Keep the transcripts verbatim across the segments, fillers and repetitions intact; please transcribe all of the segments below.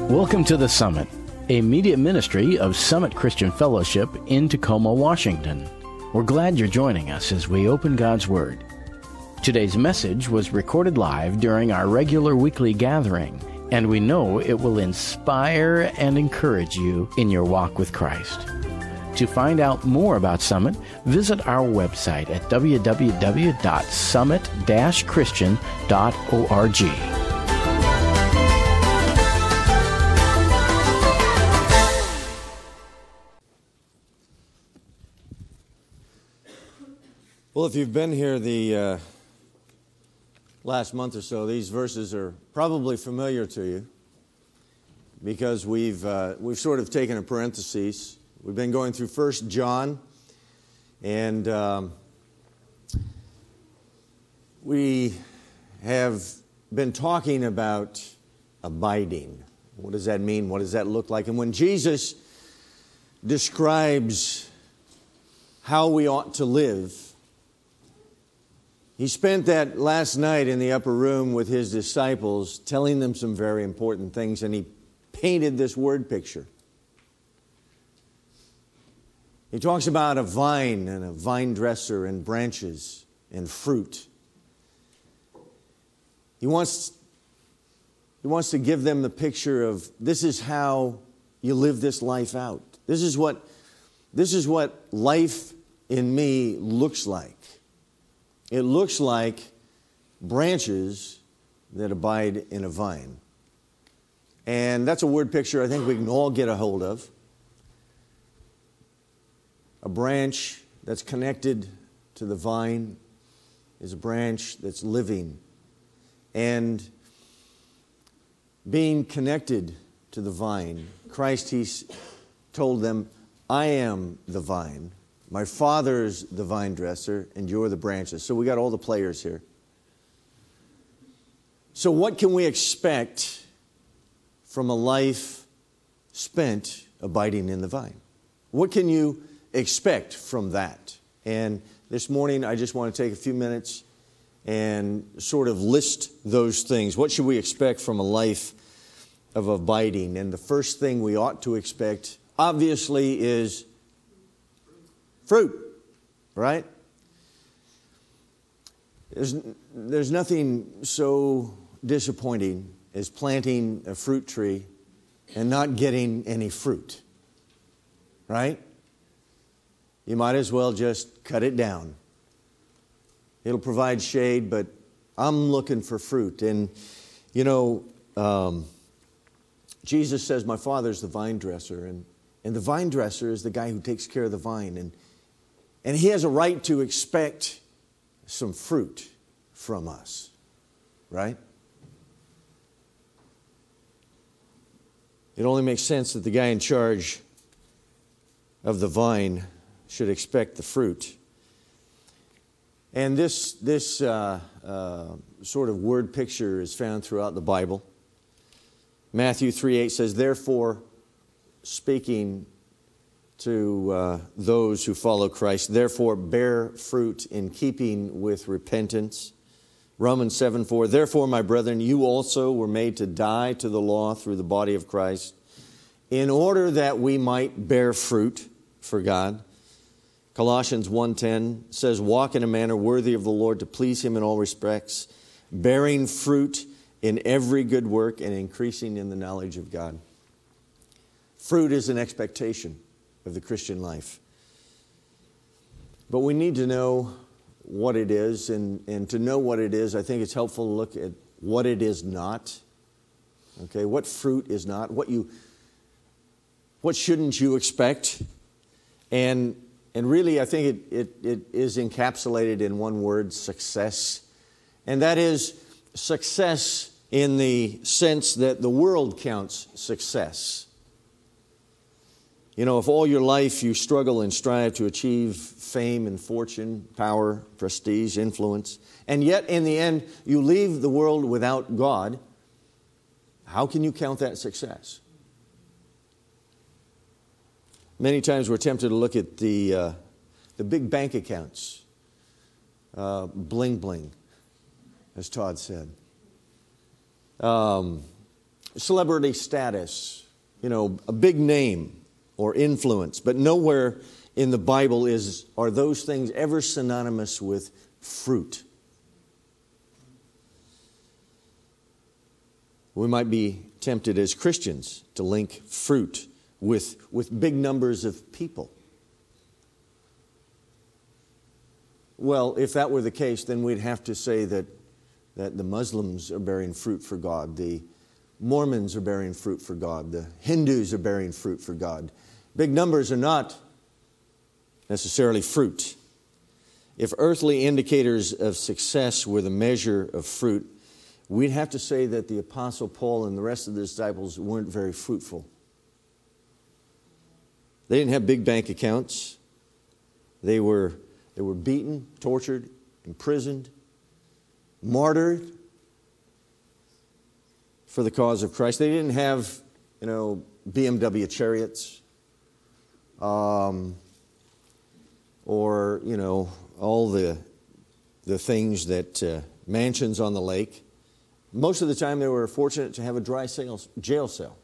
Welcome to The Summit, a media ministry of Summit Christian Fellowship in Tacoma, Washington. We're glad you're joining us as we open God's Word. Today's message was recorded live during our regular weekly gathering, and we know it will inspire and encourage you in your walk with Christ. To find out more about Summit, visit our website at w w w dot summit dash christian dot org. Well, if you've been here the uh, last month or so, these verses are probably familiar to you because we've uh, we've sort of taken a parenthesis. We've been going through First John, and um, we have been talking about abiding. What does that mean? What does that look like? And when Jesus describes how we ought to live, he spent that last night in the upper room with his disciples telling them some very important things, and he painted this word picture. He talks about a vine and a vine dresser and branches and fruit. He wants, he wants to give them the picture of this is how you live this life out. This is what, this is what life in me looks like. It looks like branches that abide in a vine. And that's a word picture I think we can all get a hold of. A branch that's connected to the vine is a branch that's living. And being connected to the vine, Christ, he told them, I am the vine. My Father's the vine dresser, and you're the branches. So we got all the players here. So what can we expect from a life spent abiding in the vine? What can you expect from that? And this morning, I just want to take a few minutes and sort of list those things. What should we expect from a life of abiding? And the first thing we ought to expect, obviously, is fruit, right? There's, there's nothing so disappointing as planting a fruit tree and not getting any fruit, right? You might as well just cut it down. It'll provide shade, but I'm looking for fruit. And, you know, um, Jesus says, my Father's the vine dresser, and, and the vine dresser is the guy who takes care of the vine. And And he has a right to expect some fruit from us, right? It only makes sense that the guy in charge of the vine should expect the fruit. And this, this uh, uh, sort of word picture is found throughout the Bible. Matthew three eight says, therefore, speaking to uh, those who follow Christ, therefore bear fruit in keeping with repentance. Romans seven four, therefore, my brethren, you also were made to die to the law through the body of Christ, in order that we might bear fruit for God. Colossians one ten says, walk in a manner worthy of the Lord to please Him in all respects, bearing fruit in every good work and increasing in the knowledge of God. Fruit is an expectation of the Christian life. But we need to know what it is, and, and to know what it is, I think it's helpful to look at what it is not. Okay, what fruit is not, what you, what shouldn't you expect? And and really, I think it, it, it is encapsulated in one word, success. And that is success in the sense that the world counts success. You know, if all your life you struggle and strive to achieve fame and fortune, power, prestige, influence, and yet in the end you leave the world without God, how can you count that success? Many times we're tempted to look at the, uh, the big bank accounts, uh, bling bling, as Todd said. Um, celebrity status, you know, a big name or influence, but nowhere in the Bible is are those things ever synonymous with fruit. We might be tempted as Christians to link fruit with, with big numbers of people. Well, if that were the case, then we'd have to say that, that the Muslims are bearing fruit for God, the Mormons are bearing fruit for God, the Hindus are bearing fruit for God. Big numbers are not necessarily fruit. If earthly indicators of success were the measure of fruit, we'd have to say that the Apostle Paul and the rest of the disciples weren't very fruitful. They didn't have big bank accounts. They were, they were beaten, tortured, imprisoned, martyred for the cause of Christ. They didn't have, you know, B M W chariots, um, or, you know, all the, the things that, uh, mansions on the lake. Most of the time they were fortunate to have a dry jail cell.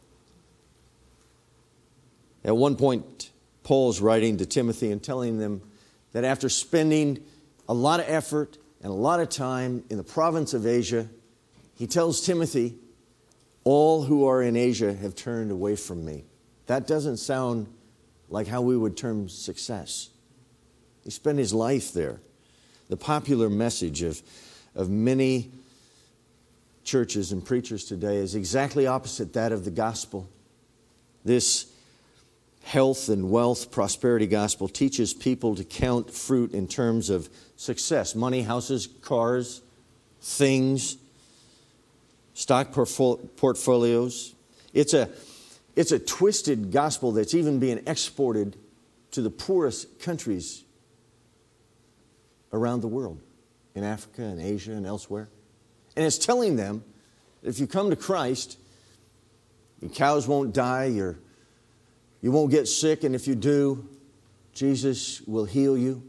At one point, Paul's writing to Timothy and telling them that after spending a lot of effort and a lot of time in the province of Asia, he tells Timothy, all who are in Asia have turned away from me. That doesn't sound like how we would term success. He spent his life there. The popular message of, of many churches and preachers today is exactly opposite that of the gospel. This health and wealth prosperity gospel teaches people to count fruit in terms of success. Money, houses, cars, things, stock portfolios. It's a, it's a twisted gospel that's even being exported to the poorest countries around the world, in Africa and Asia and elsewhere. And it's telling them, if you come to Christ, your cows won't die, your, you won't get sick, and if you do, Jesus will heal you.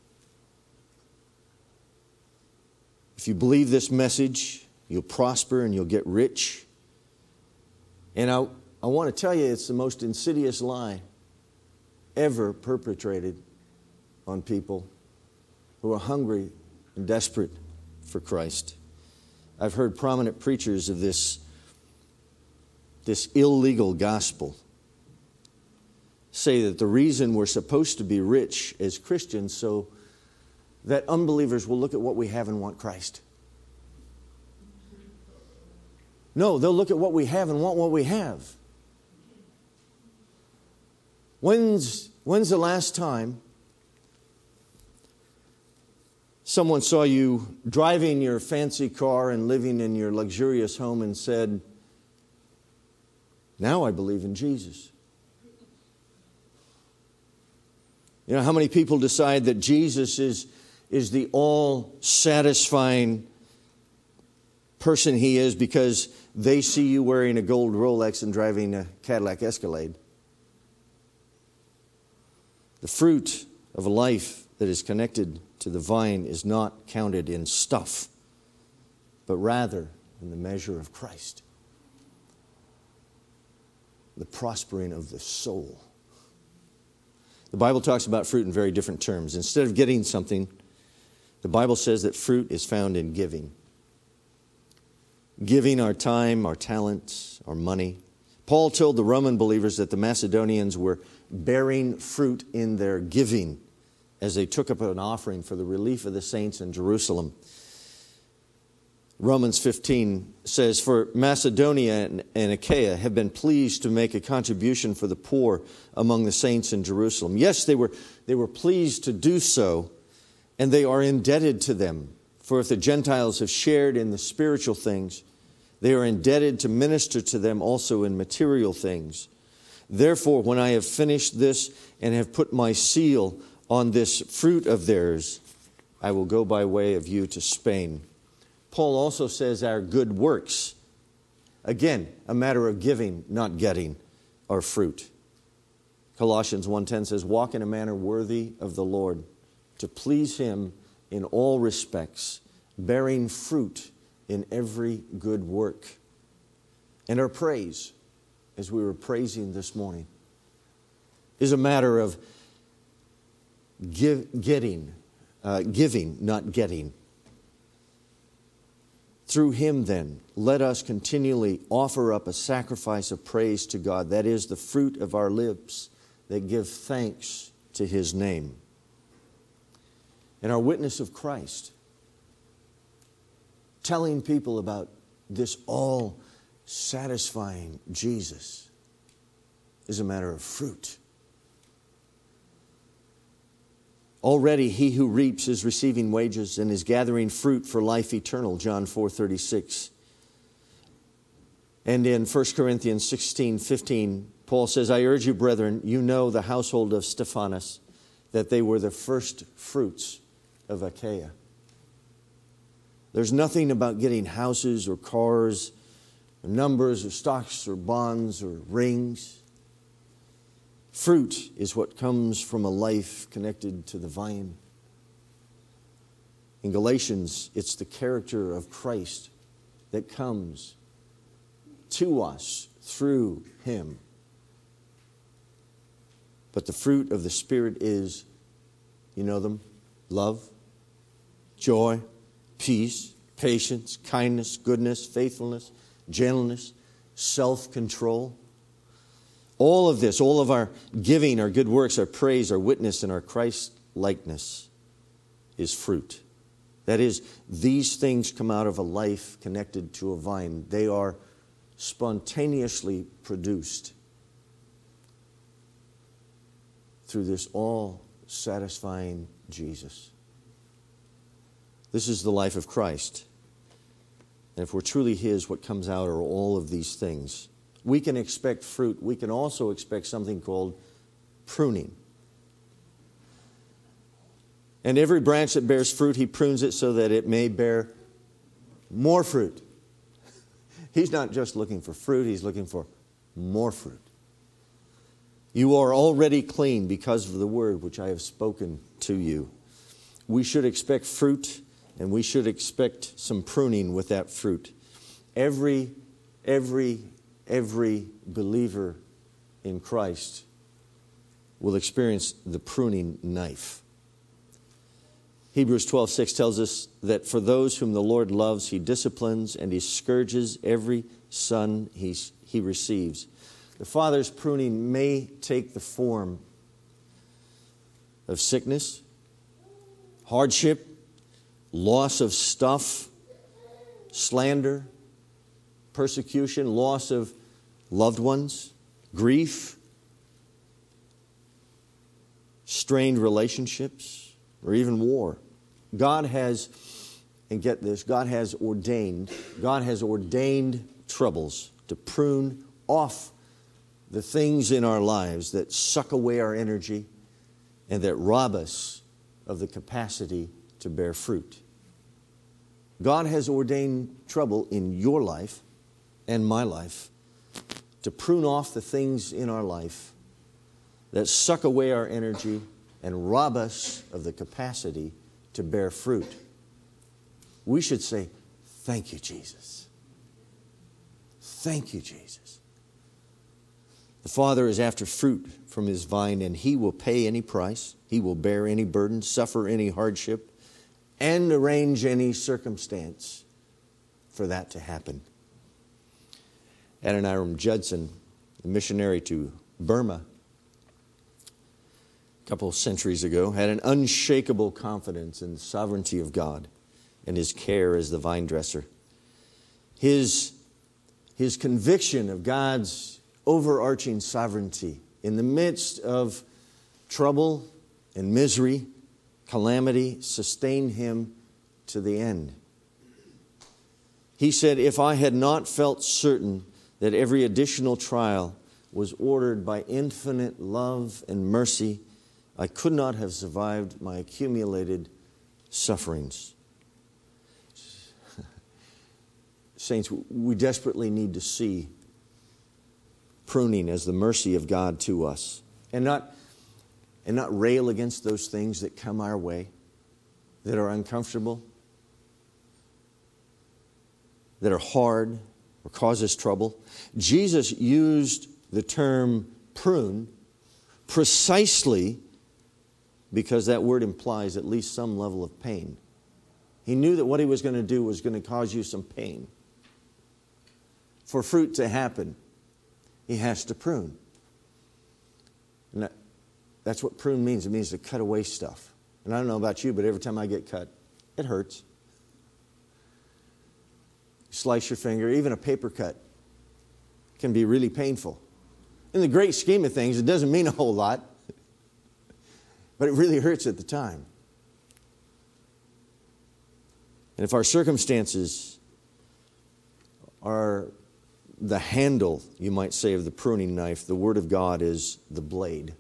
If you believe this message, you'll prosper and you'll get rich. And I, I want to tell you, it's the most insidious lie ever perpetrated on people who are hungry and desperate for Christ. I've heard prominent preachers of this, this illegal gospel say that the reason we're supposed to be rich as Christians so that unbelievers will look at what we have and want Christ. No, they'll look at what we have and want what we have. When's, when's the last time someone saw you driving your fancy car and living in your luxurious home and said, now I believe in Jesus? You know, how many people decide that Jesus is, is the all-satisfying person he is because they see you wearing a gold Rolex and driving a Cadillac Escalade? The fruit of a life that is connected to the vine is not counted in stuff, but rather in the measure of Christ. The prospering of the soul. The Bible talks about fruit in very different terms. Instead of getting something, the Bible says that fruit is found in giving. Giving our time, our talents, our money. Paul told the Roman believers that the Macedonians were bearing fruit in their giving as they took up an offering for the relief of the saints in Jerusalem. Romans fifteen says, for Macedonia and Achaia have been pleased to make a contribution for the poor among the saints in Jerusalem. Yes, they were, they were pleased to do so, and they are indebted to them. For if the Gentiles have shared in the spiritual things, they are indebted to minister to them also in material things. Therefore, when I have finished this and have put my seal on this fruit of theirs, I will go by way of you to Spain. Paul also says our good works, again, a matter of giving, not getting, are fruit. Colossians one ten says, walk in a manner worthy of the Lord, to please Him in all respects, bearing fruit in every good work. And our praise, as we were praising this morning, is a matter of give, getting, uh, giving, not getting. Through Him, then, let us continually offer up a sacrifice of praise to God. That is the fruit of our lips that give thanks to His name. And our witness of Christ, telling people about this all-satisfying Jesus, is a matter of fruit. Already he who reaps is receiving wages and is gathering fruit for life eternal, John four thirty-six. And in First Corinthians sixteen fifteen, Paul says, I urge you, brethren, you know the household of Stephanas, that they were the first fruits of Achaia. There's nothing about getting houses or cars, or numbers or stocks or bonds or rings. Fruit is what comes from a life connected to the vine. In Galatians, it's the character of Christ that comes to us through Him. But the fruit of the Spirit is, you know them, love, joy, peace, patience, kindness, goodness, faithfulness, gentleness, self-control. All of this, all of our giving, our good works, our praise, our witness, and our Christ-likeness is fruit. That is, these things come out of a life connected to a vine. They are spontaneously produced through this all-satisfying Jesus. This is the life of Christ. And if we're truly His, what comes out are all of these things. We can expect fruit. We can also expect something called pruning. And every branch that bears fruit, He prunes it so that it may bear more fruit. He's not just looking for fruit, He's looking for more fruit. You are already clean because of the word which I have spoken to you. We should expect fruit, and we should expect some pruning with that fruit. Every, every, every believer in Christ will experience the pruning knife. Hebrews twelve six tells us that for those whom the Lord loves, He disciplines and He scourges every son he, he receives. The Father's pruning may take the form of sickness, hardship, loss of stuff, slander, persecution, loss of loved ones, grief, strained relationships, or even war. God has, and get this, God has ordained, God has ordained troubles to prune off the things in our lives that suck away our energy and that rob us of the capacity to bear fruit. God has ordained trouble in your life and my life to prune off the things in our life that suck away our energy and rob us of the capacity to bear fruit. We should say, thank you, Jesus. Thank you, Jesus. The Father is after fruit from His vine, and He will pay any price. He will bear any burden, suffer any hardship, and arrange any circumstance for that to happen. Adoniram Judson, the missionary to Burma, a couple of centuries ago, had an unshakable confidence in the sovereignty of God and His care as the vine dresser. His, his conviction of God's overarching sovereignty in the midst of trouble and misery, calamity, sustained him to the end. He said, if I had not felt certain that every additional trial was ordered by infinite love and mercy, I could not have survived my accumulated sufferings. Saints, we desperately need to see pruning as the mercy of God to us, and not, and not rail against those things that come our way, that are uncomfortable, that are hard, or cause us trouble. Jesus used the term prune precisely because that word implies at least some level of pain. He knew that what he was going to do was going to cause you some pain. For fruit to happen, he has to prune. And that, that's what prune means. It means to cut away stuff. And I don't know about you, but every time I get cut, it hurts. You slice your finger, even a paper cut can be really painful. In the great scheme of things, it doesn't mean a whole lot, but it really hurts at the time. And if our circumstances are the handle, you might say, of the pruning knife, the Word of God is the blade.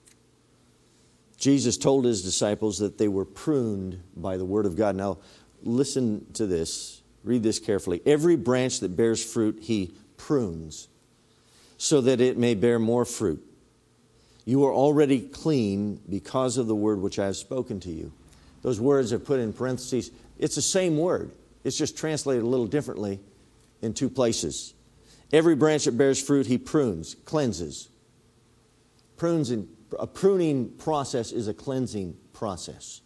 Jesus told his disciples that they were pruned by the Word of God. Now, listen to this. Read this carefully. Every branch that bears fruit, he prunes, so that it may bear more fruit. You are already clean because of the word which I have spoken to you. Those words are put in parentheses. It's the same word. It's just translated a little differently in two places. Every branch that bears fruit, he prunes, cleanses. Prunes in, a pruning process is a cleansing process.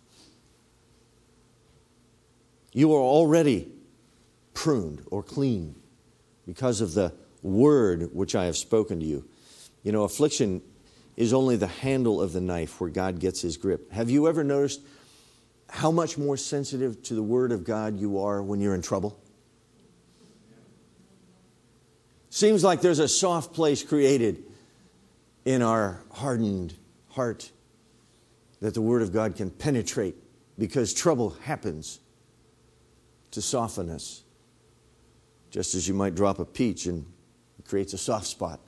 You are already pruned or clean because of the word which I have spoken to you. You know, affliction is only the handle of the knife where God gets his grip. Have you ever noticed how much more sensitive to the word of God you are when you're in trouble? Seems like there's a soft place created in our hardened heart that the word of God can penetrate because trouble happens to soften us. Just as you might drop a peach and it creates a soft spot.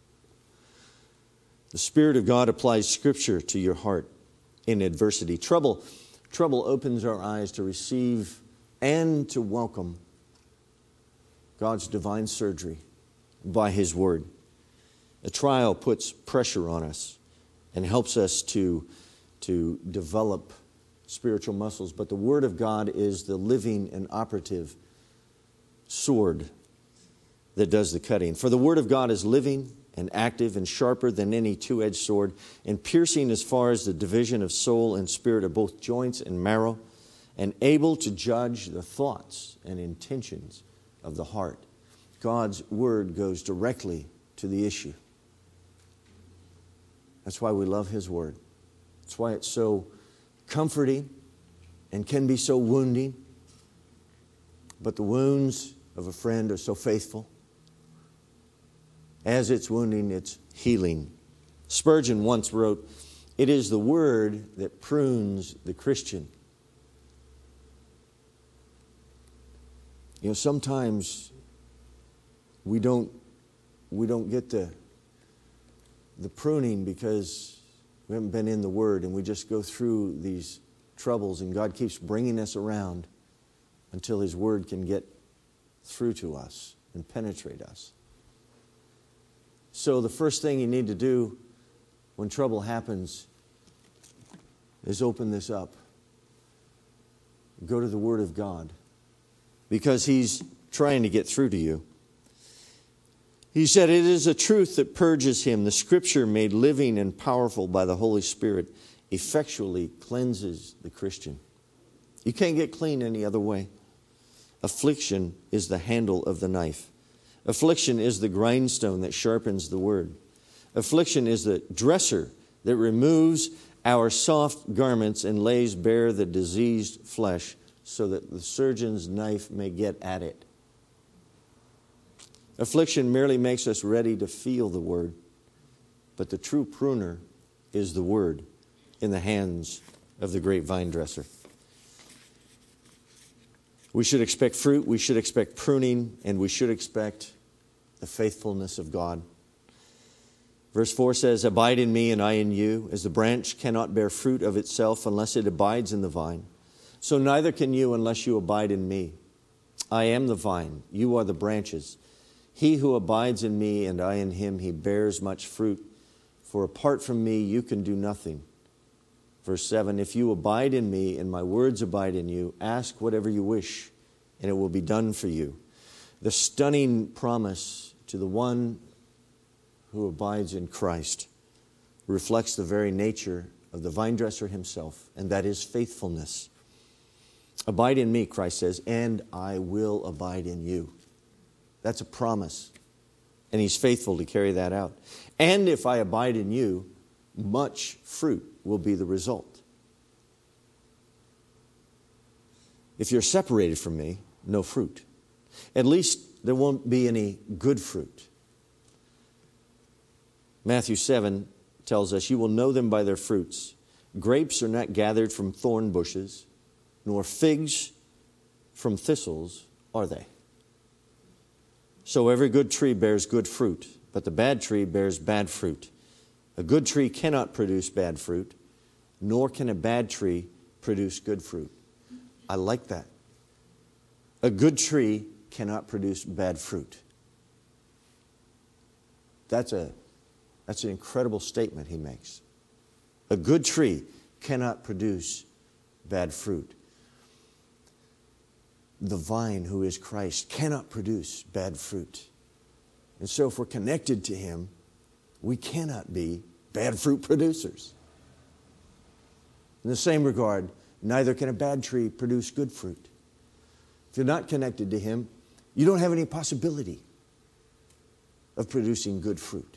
The Spirit of God applies Scripture to your heart in adversity. Trouble, trouble opens our eyes to receive and to welcome God's divine surgery by His Word. A trial puts pressure on us and helps us to, to develop spiritual muscles. But the Word of God is the living and operative sword that does the cutting. For the Word of God is living and active and sharper than any two-edged sword, and piercing as far as the division of soul and spirit of both joints and marrow, and able to judge the thoughts and intentions of the heart. God's Word goes directly to the issue. That's why we love His Word. That's why it's so comforting and can be so wounding. But the wounds of a friend are so faithful. As it's wounding, it's healing. Spurgeon once wrote, "It is the Word that prunes the Christian." You know, sometimes we don't we don't get the the pruning because we haven't been in the Word, and we just go through these troubles, and God keeps bringing us around until His Word can get through to us and penetrate us. So the first thing you need to do when trouble happens is open this up. Go to the Word of God, because He's trying to get through to you. He said, "It is a truth that purges him. The Scripture made living and powerful by the Holy Spirit effectually cleanses the Christian." You can't get clean any other way. Affliction is the handle of the knife. Affliction is the grindstone that sharpens the Word. Affliction is the dresser that removes our soft garments and lays bare the diseased flesh so that the surgeon's knife may get at it. Affliction merely makes us ready to feel the Word, but the true pruner is the Word in the hands of the great vine dresser. We should expect fruit, we should expect pruning, and we should expect the faithfulness of God. Verse four says, "Abide in me and I in you, as the branch cannot bear fruit of itself unless it abides in the vine. So neither can you unless you abide in me. I am the vine, you are the branches. He who abides in me and I in him, he bears much fruit. For apart from me, you can do nothing." Verse seven, "If you abide in me and my words abide in you, ask whatever you wish, and it will be done for you." The stunning promise to the one who abides in Christ reflects the very nature of the vine dresser himself, and that is faithfulness. Abide in me, Christ says, and I will abide in you. That's a promise. And he's faithful to carry that out. And if I abide in you, much fruit will be the result. If you're separated from me, no fruit. At least there won't be any good fruit. Matthew seven tells us, you will know them by their fruits. Grapes are not gathered from thorn bushes, nor figs from thistles are they. So every good tree bears good fruit, but the bad tree bears bad fruit. A good tree cannot produce bad fruit, nor can a bad tree produce good fruit. I like that. A good tree cannot produce bad fruit. That's a, that's an incredible statement he makes. A good tree cannot produce bad fruit. The vine, who is Christ, cannot produce bad fruit. And so if we're connected to him, we cannot be bad fruit producers. In the same regard, neither can a bad tree produce good fruit. If you're not connected to him, you don't have any possibility of producing good fruit.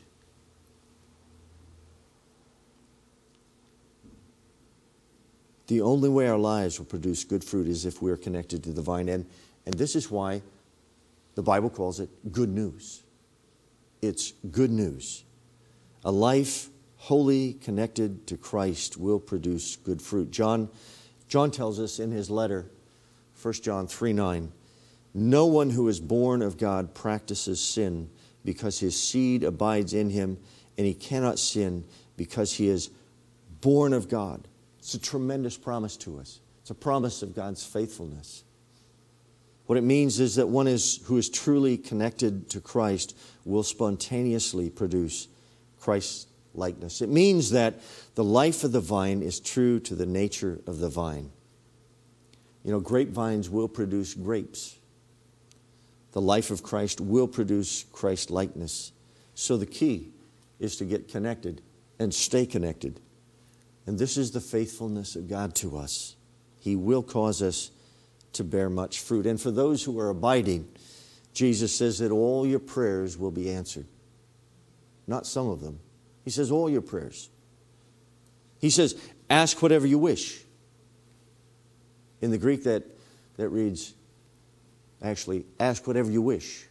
The only way our lives will produce good fruit is if we're connected to the vine. And, and this is why the Bible calls it good news. It's good news. A life wholly connected to Christ will produce good fruit. John, John tells us in his letter, First John three nine, no one who is born of God practices sin because his seed abides in him, and he cannot sin because he is born of God. It's a tremendous promise to us. It's a promise of God's faithfulness. What it means is that one is, who is truly connected to Christ will spontaneously produce Christ's likeness. It means that the life of the vine is true to the nature of the vine. You know, grapevines will produce grapes. The life of Christ will produce Christ likeness. So the key is to get connected and stay connected. And this is the faithfulness of God to us. He will cause us to bear much fruit. And for those who are abiding, Jesus says that all your prayers will be answered. Not some of them. He says all your prayers. He says, ask whatever you wish. In the Greek that, that reads, actually, ask whatever you wish.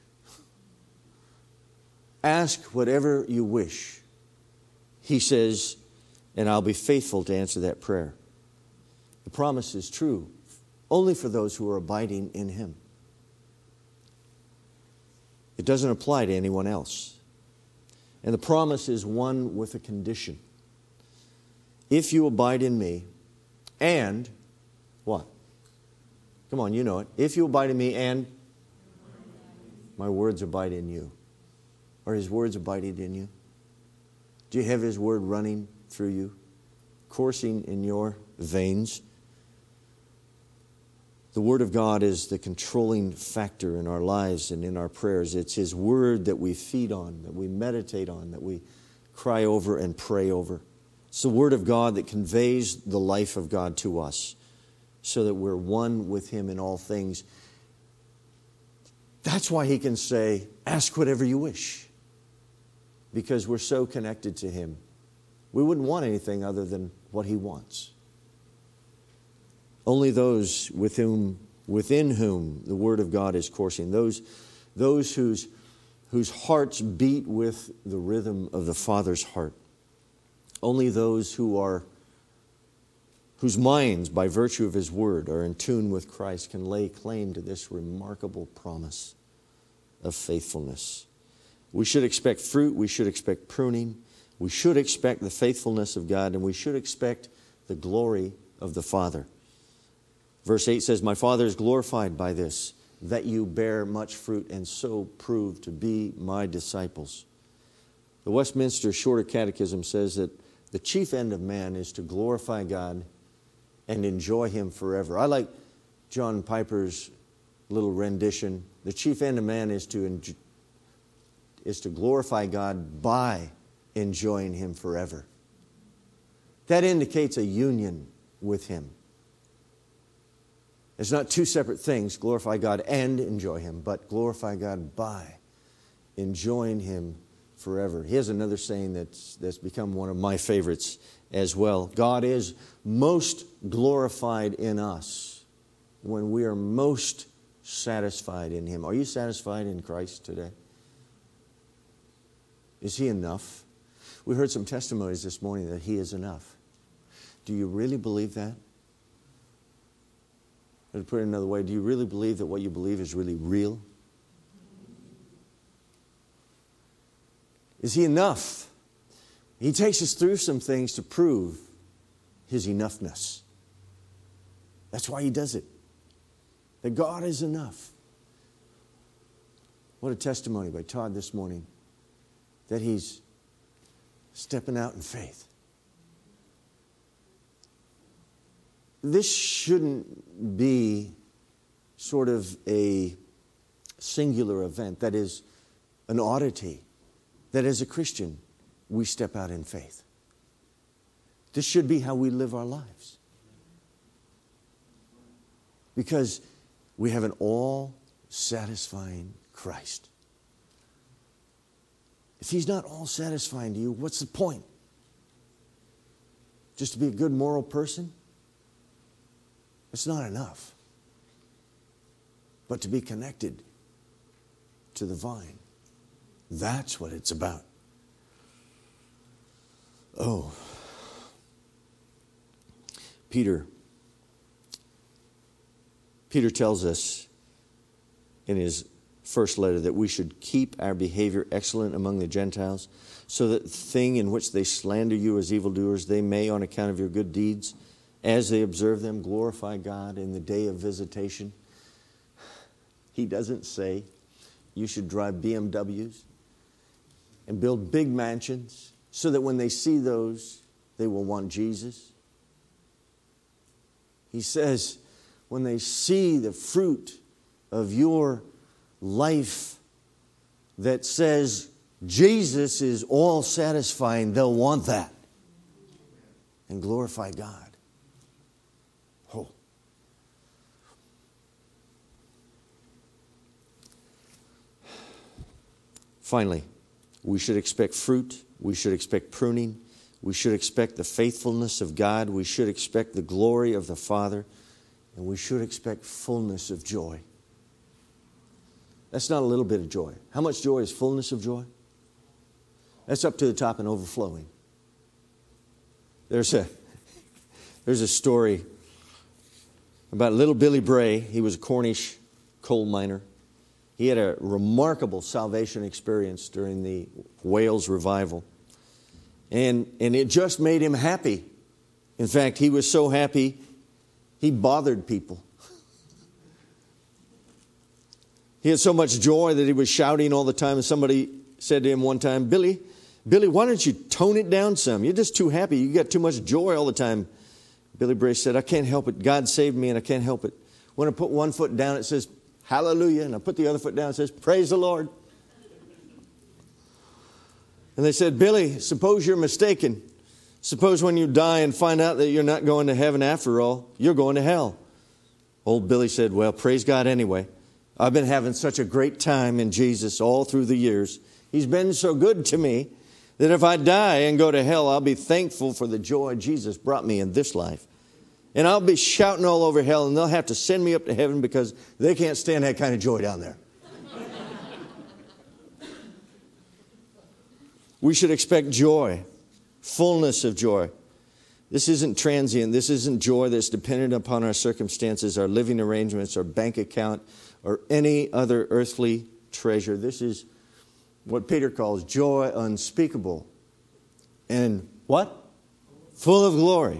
Ask whatever you wish. He says, and I'll be faithful to answer that prayer. The promise is true only for those who are abiding in him. It doesn't apply to anyone else. And the promise is one with a condition. If you abide in me and what? Come on, you know it. If you abide in me and my words abide in you. Are his words abiding in you? Do you have his word running through you, coursing in your veins? The Word of God is the controlling factor in our lives and in our prayers. It's his word that we feed on, that we meditate on, that we cry over and pray over. It's the Word of God that conveys the life of God to us so that we're one with him in all things. That's why he can say, ask whatever you wish, because we're so connected to him. We wouldn't want anything other than what he wants. Only those with whom, within whom the Word of God is coursing, those, those whose, whose hearts beat with the rhythm of the Father's heart, only those who are, whose minds, by virtue of his Word, are in tune with Christ, can lay claim to this remarkable promise of faithfulness. We should expect fruit, we should expect pruning, we should expect the faithfulness of God, and we should expect the glory of the Father. Verse eight says, my Father is glorified by this, that you bear much fruit and so prove to be my disciples. The Westminster Shorter Catechism says that the chief end of man is to glorify God and enjoy him forever. I like John Piper's little rendition The chief end of man is to enjoy, is to glorify God by enjoying Him forever. That indicates a union with Him. It's not two separate things, glorify God and enjoy Him, but glorify God by enjoying Him forever. He has another saying that's, that's become one of my favorites as well. God is most glorified in us when we are most satisfied in Him. Are you satisfied in Christ today? Is He enough? We heard some testimonies this morning that He is enough. Do you really believe that? Or to put it another way, do you really believe that what you believe is really real? Is He enough? He takes us through some things to prove His enoughness. That's why He does it. That God is enough. What a testimony by Todd this morning that he's stepping out in faith. This shouldn't be sort of a singular event, that is an oddity, that as a Christian we step out in faith. This should be how we live our lives. Because we have an all-satisfying Christ. If He's not all-satisfying to you, what's the point? Just to be a good moral person? It's not enough. But to be connected to the vine, that's what it's about. Oh, Peter. Peter tells us in his first letter that we should keep our behavior excellent among the Gentiles, so that the thing in which they slander you as evildoers, they may, on account of your good deeds, as they observe them, glorify God in the day of visitation. He doesn't say you should drive B M Ws and build big mansions so that when they see those, they will want Jesus. He says, when they see the fruit of your life that says Jesus is all satisfying, they'll want that and glorify God. Oh. Finally, we should expect fruit. We should expect pruning. We should expect the faithfulness of God. We should expect the glory of the Father. And we should expect fullness of joy. That's not a little bit of joy. How much joy is fullness of joy? That's up to the top and overflowing. There's a, there's a story about little Billy Bray. He was a Cornish coal miner. He had a remarkable salvation experience during the Wales revival. And, and it just made him happy. In fact, he was so happy, he bothered people. He had so much joy that he was shouting all the time. And somebody said to him one time, Billy, Billy, why don't you tone it down some? You're just too happy. You got too much joy all the time. Billy Bray said, I can't help it. God saved me and I can't help it. When I put one foot down, it says, hallelujah. And I put the other foot down, it says, praise the Lord. And they said, Billy, suppose you're mistaken. Suppose when you die and find out that you're not going to heaven after all, you're going to hell. Old Billy said, well, praise God anyway. I've been having such a great time in Jesus all through the years. He's been so good to me that if I die and go to hell, I'll be thankful for the joy Jesus brought me in this life. And I'll be shouting all over hell, and they'll have to send me up to heaven because they can't stand that kind of joy down there. We should expect joy, fullness of joy. This isn't transient. This isn't joy that's dependent upon our circumstances, our living arrangements, our bank account, or any other earthly treasure. This is what Peter calls joy unspeakable and what? Full of glory.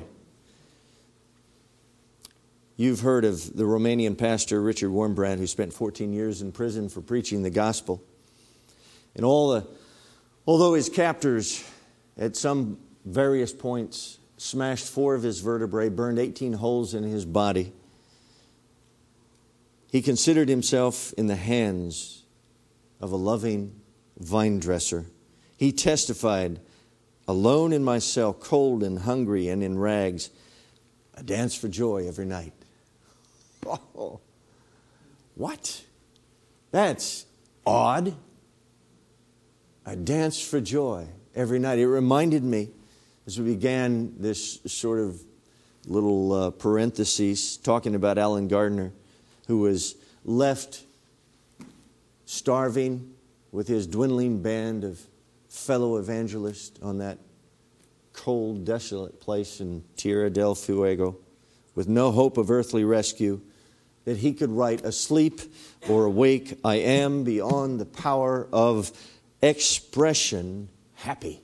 You've heard of the Romanian pastor Richard Wurmbrand, who spent fourteen years in prison for preaching the gospel. And all the, although his captors at some various points smashed four of his vertebrae, burned eighteen holes in his body, He considered himself in the hands of a loving vine dresser. He testified, alone in my cell, cold and hungry and in rags, I dance for joy every night. Oh, what? That's odd. I dance for joy every night. It reminded me, as we began this sort of little uh, parentheses, talking about Alan Gardner, who was left starving with his dwindling band of fellow evangelists on that cold, desolate place in Tierra del Fuego, with no hope of earthly rescue, that he could write, asleep or awake, I am beyond the power of expression happy.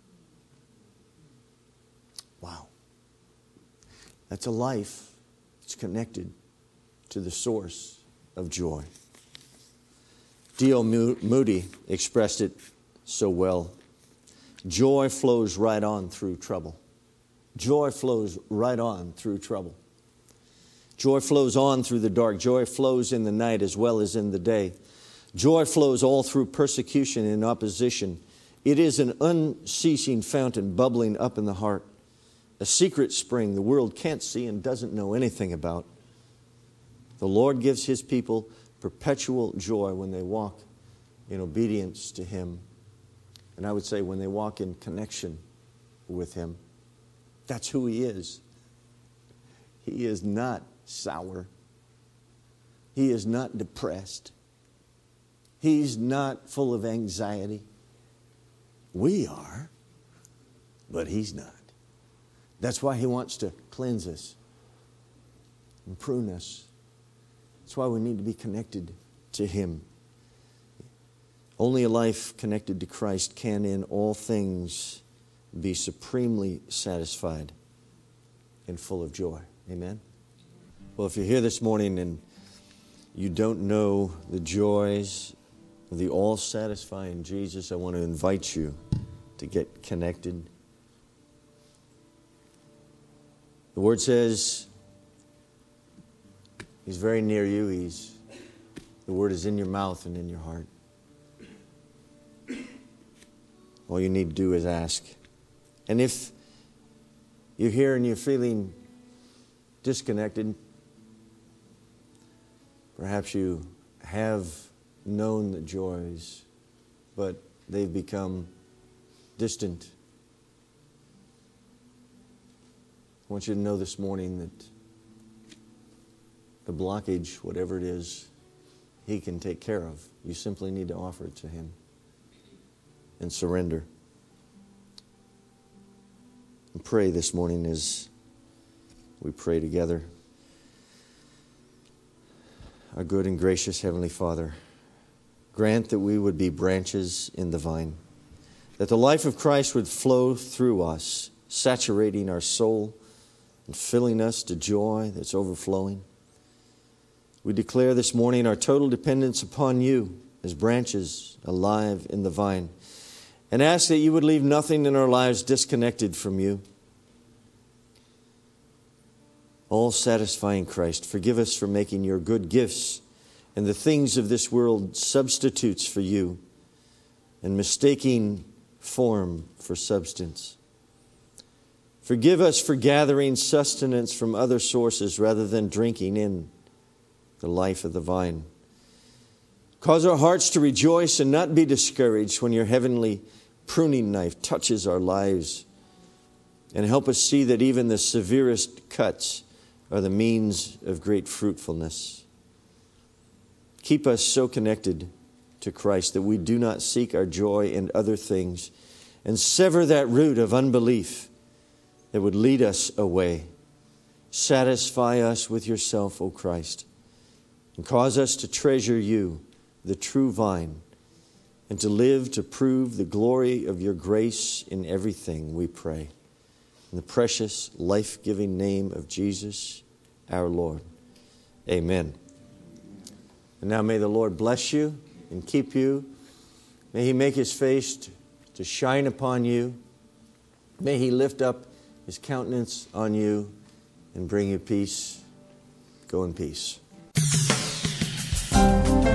Wow. That's a life that's connected to the source of joy. D L Moody expressed it so well. Joy flows right on through trouble. Joy flows right on through trouble. Joy flows on through the dark. Joy flows in the night as well as in the day. Joy flows all through persecution and opposition. It is an unceasing fountain bubbling up in the heart, a secret spring the world can't see and doesn't know anything about. The Lord gives His people perpetual joy when they walk in obedience to Him. And I would say when they walk in connection with Him. That's who He is. He is not sour. He is not depressed. He's not full of anxiety. We are, but He's not. That's why He wants to cleanse us and prune us. That's why we need to be connected to Him. Only a life connected to Christ can in all things be supremely satisfied and full of joy. Amen? Well, if you're here this morning and you don't know the joys of the all-satisfying Jesus, I want to invite you to get connected. The Word says He's very near you. He's, the Word is in your mouth and in your heart. All you need to do is ask. And if you're here and you're feeling disconnected, perhaps you have known the joys, but they've become distant. I want you to know this morning that the blockage, whatever it is, He can take care of. You simply need to offer it to Him and surrender. And pray this morning as we pray together. Our good and gracious Heavenly Father, grant that we would be branches in the vine, that the life of Christ would flow through us, saturating our soul and filling us to joy that's overflowing. We declare this morning our total dependence upon You as branches alive in the vine, and ask that You would leave nothing in our lives disconnected from You. All satisfying Christ, forgive us for making Your good gifts and the things of this world substitutes for You, and mistaking form for substance. Forgive us for gathering sustenance from other sources rather than drinking in the life of the vine. Cause our hearts to rejoice and not be discouraged when Your heavenly pruning knife touches our lives. And help us see that even the severest cuts are the means of great fruitfulness. Keep us so connected to Christ that we do not seek our joy in other things, and sever that root of unbelief that would lead us away. Satisfy us with Yourself, O Christ, and cause us to treasure You, the true vine, and to live to prove the glory of Your grace in everything, we pray. In the precious, life-giving name of Jesus, our Lord. Amen. And now may the Lord bless you and keep you. May He make His face to, to shine upon you. May He lift up His countenance on you and bring you peace. Go in peace.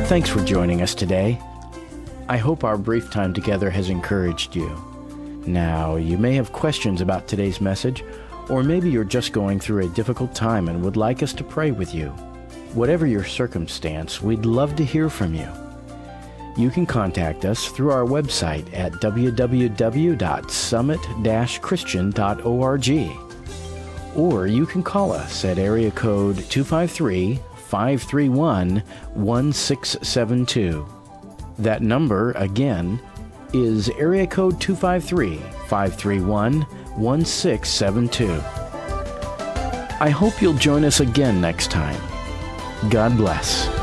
Thanks for joining us today. I hope our brief time together has encouraged you. Now, you may have questions about today's message, or maybe you're just going through a difficult time and would like us to pray with you. Whatever your circumstance, we'd love to hear from you. You can contact us through our website at w w w dot summit dash christian dot org, or you can call us at area code two five three, five three one, one six seven two. That number, again, is area code two five three, five three one, one six seven two. I hope you'll join us again next time. God bless.